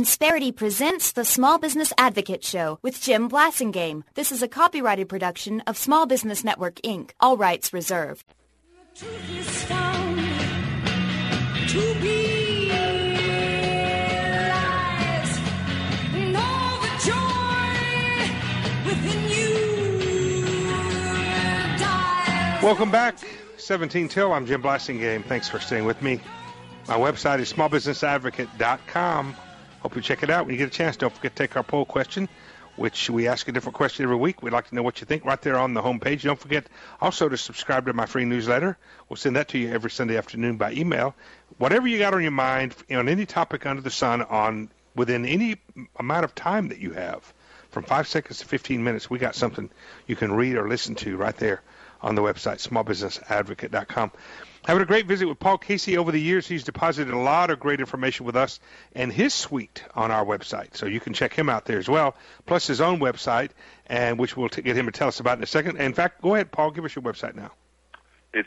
Insperity presents the Small Business Advocate Show with Jim Blasingame. This is a copyrighted production of Small Business Network, Inc. All rights reserved. The truth is found to be lies, and all the joy within you dies. Welcome back, 17 Till. I'm Jim Blasingame. Thanks for staying with me. My website is smallbusinessadvocate.com. Hope you check it out when you get a chance. Don't forget to take our poll question, which we ask a different question every week. We'd like to know what you think right there on the homepage. Don't forget also to subscribe to my free newsletter. We'll send that to you every Sunday afternoon by email. Whatever you got on your mind on any topic under the sun within any amount of time that you have, from 5 seconds to 15 minutes, we got something you can read or listen to right there on the website, smallbusinessadvocate.com. Having a great visit with Paul Casey over the years. He's deposited a lot of great information with us and his suite on our website, so you can check him out there as well, plus his own website, and which we'll get him to tell us about in a second. In fact, go ahead, Paul, give us your website now. It's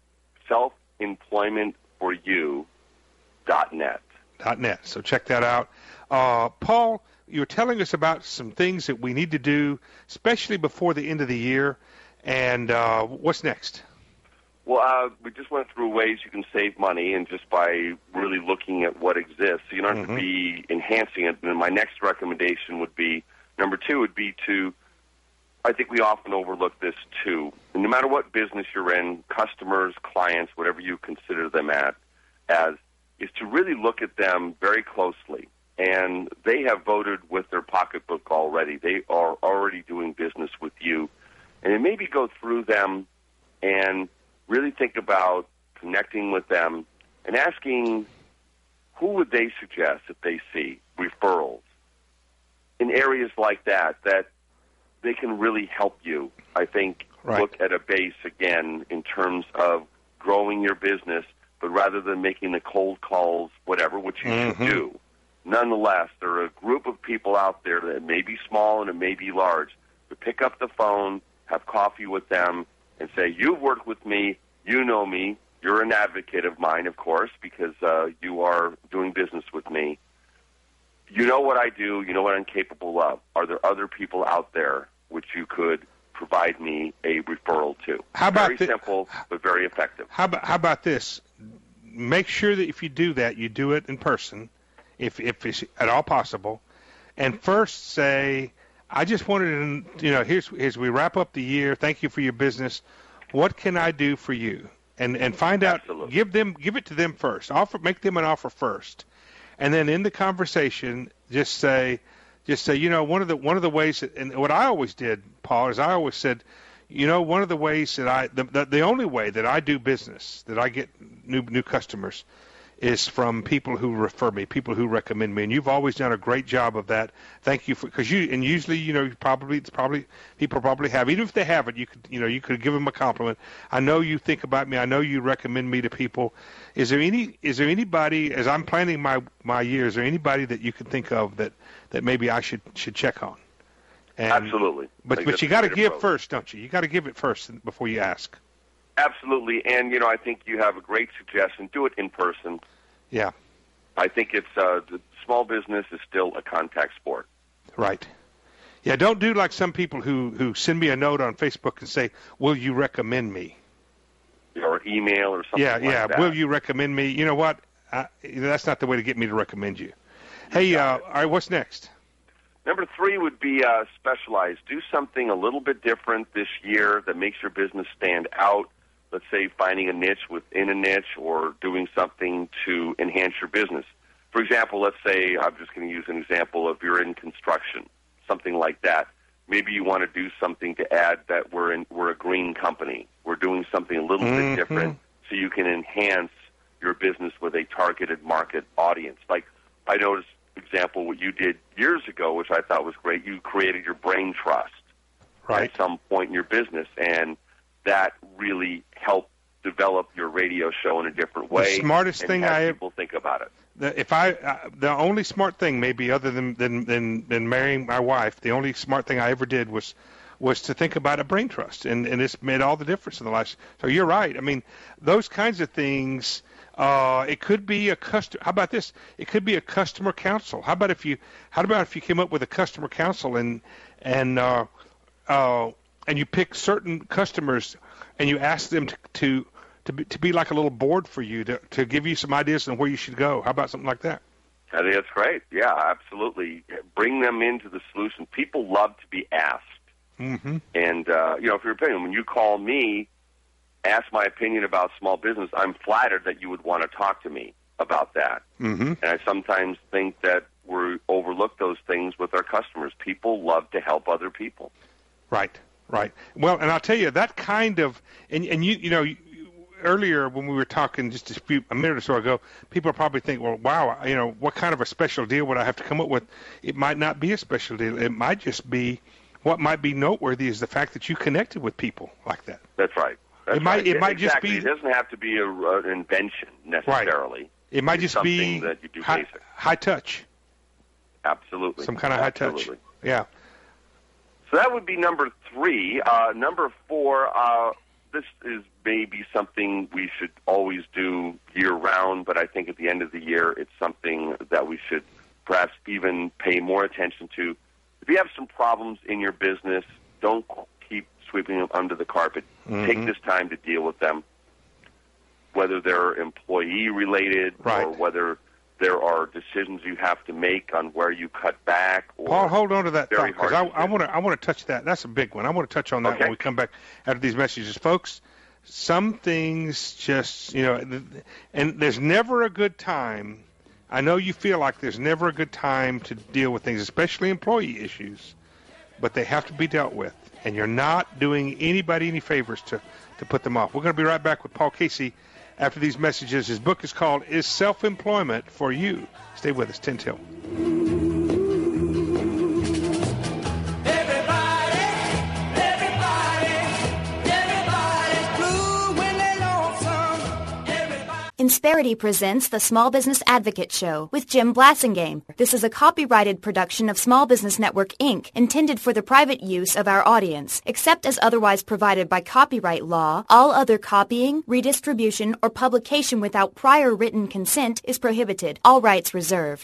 selfemploymentyou.net. .net, so check that out. Paul, you were telling us about some things that we need to do, especially before the end of the year, and what's next? Well, we just went through ways you can save money, and just by really looking at what exists. So you don't have to be enhancing it. And my next recommendation would be, number two would be to, I think we often overlook this too. And no matter what business you're in, customers, clients, whatever you consider them as, is to really look at them very closely. And they have voted with their pocketbook already. They are already doing business with you. And maybe go through them and really think about connecting with them and asking who would they suggest if they see referrals in areas like that they can really help you. I think look at a base again in terms of growing your business, but rather than making the cold calls, whatever, which you should do. Nonetheless, there are a group of people out there that may be small and it may be large, but pick up the phone, have coffee with them, and say, you've worked with me, you know me, you're an advocate of mine, of course, because you are doing business with me. You know what I do, you know what I'm capable of. Are there other people out there which you could provide me a referral to? Very simple, but very effective. How about this? Make sure that if you do that, you do it in person, if it's at all possible, and first say, I just wanted to, here's we wrap up the year. Thank you for your business. What can I do for you? And find out. Absolutely. Give it to them first. Make them an offer first, and then in the conversation, just say, one of the ways that, and what I always did, Paul, is I always said, one of the ways that the only way that I do business, that I get new customers, is from people who refer me, people who recommend me, and you've always done a great job of that. Thank you because usually people probably have, even if they haven't, you could give them a compliment. I know you think about me. I know you recommend me to people. Is there anybody, as I'm planning my year, is there anybody that you can think of that maybe I should check on? Absolutely. But you got to give first, don't you? You got to give it first before you ask. Absolutely, and I think you have a great suggestion. Do it in person. Yeah. I think it's the small business is still a contact sport. Right. Yeah, don't do like some people who send me a note on Facebook and say, will you recommend me? Or email or something like that. Yeah, will you recommend me? You know what? That's not the way to get me to recommend you. Hey, all right, what's next? Number 3 would be specialize. Do something a little bit different this year that makes your business stand out. Let's say finding a niche within a niche or doing something to enhance your business. For example, let's say, I'm just going to use an example of you're in construction, something like that. Maybe you want to do something to add that we're a green company. We're doing something a little bit different so you can enhance your business with a targeted market audience. Like I noticed, for example, what you did years ago, which I thought was great. You created your brain trust at some point in your business, and that really helped develop your radio show in a different way. The smartest thing people think about it. The only smart thing, maybe other than marrying my wife, the only smart thing I ever did was to think about a brain trust, and it's made all the difference in the last. So you're right. I mean, those kinds of things It could be a customer. How about this? It could be a customer council. How about if you came up with a customer council and you pick certain customers and you ask them to be like a little board for you to give you some ideas on where you should go. How about something like that? I think that's great. Yeah, absolutely. Bring them into the solution. People love to be asked. Mm-hmm. And, for your opinion, when you call me, ask my opinion about small business, I'm flattered that you would want to talk to me about that. Mm-hmm. And I sometimes think that we overlook those things with our customers. People love to help other people. Right. Well, and I'll tell you, that kind of, and earlier when we were talking just a minute or so ago, people probably think, well, wow, what kind of a special deal would I have to come up with? It might not be a special deal. It might just be, what might be noteworthy is the fact that you connected with people like that. That's right. It might just be. It doesn't have to be an invention necessarily. Right. It might just be that you do high touch. Absolutely. Some kind of high touch. Yeah. So that would be number 3. Number 4, this is maybe something we should always do year-round, but I think at the end of the year it's something that we should perhaps even pay more attention to. If you have some problems in your business, don't keep sweeping them under the carpet. Mm-hmm. Take this time to deal with them, whether they're employee-related or whether there are decisions you have to make on where you cut back. Or Paul, hold on to that thought, because I want to touch that. That's a big one. I want to touch on that when we come back after these messages. Folks, some things just, and there's never a good time. I know you feel like there's never a good time to deal with things, especially employee issues, but they have to be dealt with, and you're not doing anybody any favors to put them off. We're going to be right back with Paul Casey after these messages. His book is called Is Self-Employment for You? Stay with us, 10 till. Insperity presents the Small Business Advocate Show with Jim Blasingame. This is a copyrighted production of Small Business Network, Inc., intended for the private use of our audience. Except as otherwise provided by copyright law, all other copying, redistribution, or publication without prior written consent is prohibited. All rights reserved.